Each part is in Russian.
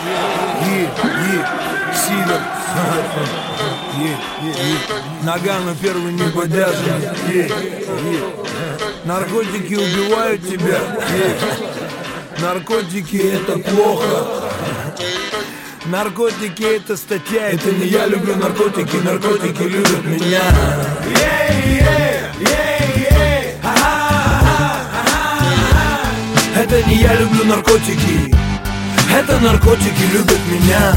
Сидор. Нагано первый не подяжен. Наркотики убивают тебя. Наркотики это плохо. Наркотики это статья. Это не я люблю наркотики, наркотики любят меня. Это не я люблю наркотики, это наркотики любят меня.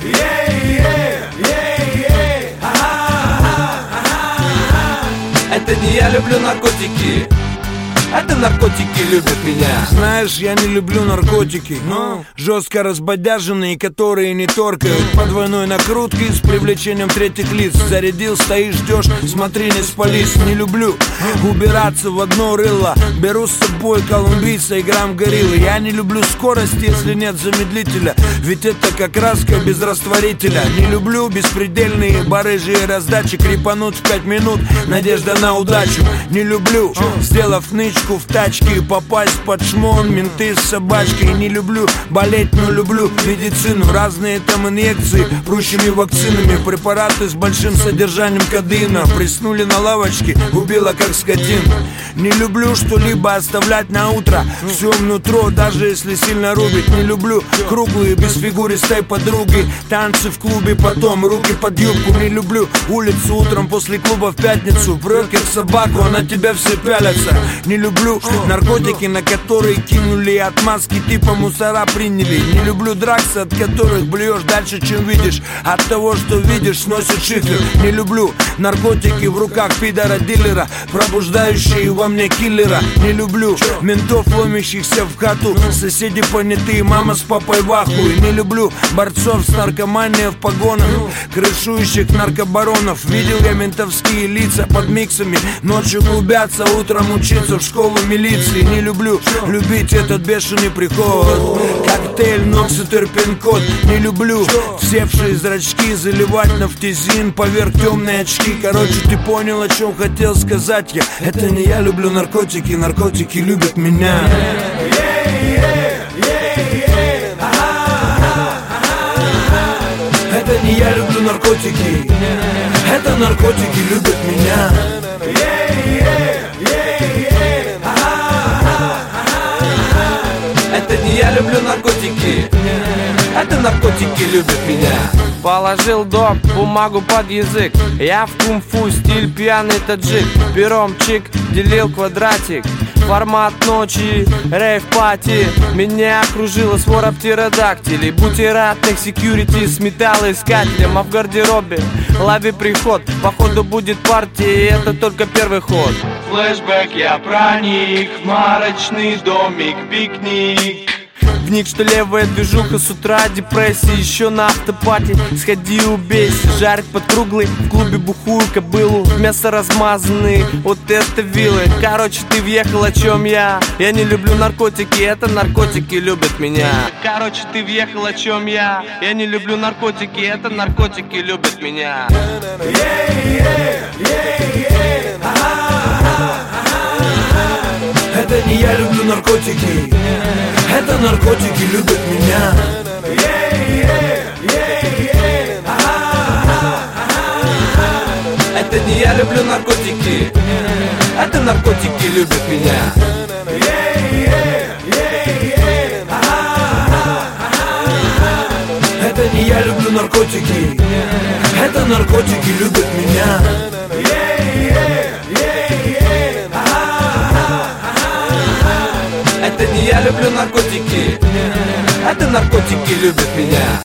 Это не я люблю наркотики, это наркотики любят меня. Знаешь, я не люблю наркотики, жестко разбодяженные, которые не торкают. По двойной накрутке с привлечением третьих лиц. Зарядил, стоишь, ждешь, смотри, не спались. Не люблю убираться в одно рыло. Беру с собой колумбийца и грамм гориллы. Я не люблю скорость, если нет замедлителя, ведь это как краска без растворителя. Не люблю беспредельные барыжи и раздачи. Крепануть в 5 минут, надежда на удачу. Не люблю, сделав нычку в тачке, попасть под шмон, менты с собачкой. Не люблю болеть, но люблю медицину. Разные там инъекции, прущими вакцинами. Препараты с большим содержанием кодеина. Приснули на лавочке, убила как скотин. Не люблю что-либо оставлять на утро. Все внутро, даже если сильно рубит. Не люблю круглые, бесфигуристой подруги. Танцы в клубе, потом руки под юбку. Не люблю улицу утром после клуба в пятницу. Прет как собаку, а на тебя все пялятся. Не люблю наркотики, на которые кинули отмазки, типа мусора приняли. Не люблю драксы, от которых блюешь дальше, чем видишь. От того, что видишь, сносит шифер. Не люблю наркотики в руках пидора-дилера, пробуждающие во мне киллера. Не люблю ментов, ломящихся в хату. Соседи понятые, мама с папой в ахуе. Не люблю борцов с наркоманией в погонах, крышующих наркобаронов. Видел я ментовские лица под миксами. Ночью клубятся, утром учиться в школу милиции. Не люблю любить этот бешеный приход. Коктейль, нокс и терпенкод. Не люблю всевшие зрачки заливать нафтизин поверх темные очки. Короче, ты понял, о чем хотел сказать я. Это не я люблю наркотики, наркотики любят меня. Это не я люблю наркотики, это наркотики любят меня. Это не я люблю наркотики, это наркотики любят меня. Положил доп, бумагу под язык. Я в кунг-фу, стиль пьяный таджик. Пером чик, делил квадратик. Формат ночи, рейв-пати. Меня окружила свора птеродактилей. Бутератных секьюрити с металлоискателем. А в гардеробе лови приход. Походу будет партия, и это только первый ход. Флэшбэк, я проник в марочный домик, пикник. Вник, что левая движуха с утра, депрессия, еще на автопате. Сходи, убейся, жарить под круглый, в клубе бухую кобылу, мясо размазанные, вот это вилы. Короче, ты въехал, о чем я? Я не люблю наркотики, это наркотики любят меня. Короче, ты въехал, о чем я? Я не люблю наркотики, это наркотики любят меня. Это не я люблю наркотики, это наркотики любят меня. Это не я люблю наркотики, это наркотики любят меня. Это не я люблю наркотики, это наркотики любят меня. Это не я люблю наркотики, это наркотики любят меня.